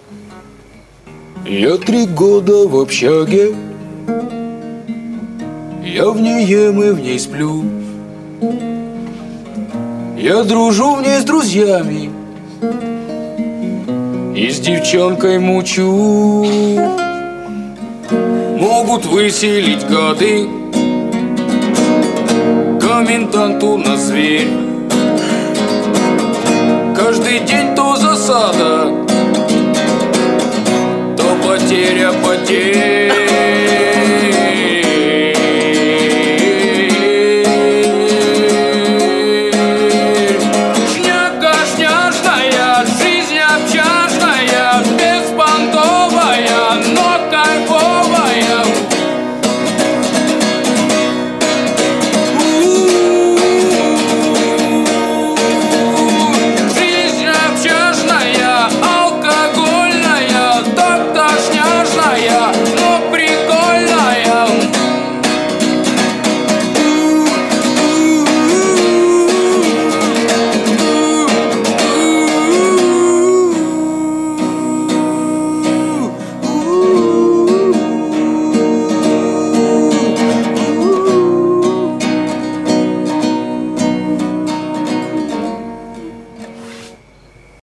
Я 3 года в общаге, я в ней ем и в ней сплю. Я дружу в ней с друзьями и с девчонкой мучу. Могут выселить гады, коменданту на зверь. Каждый день то засада, то потеря потерь.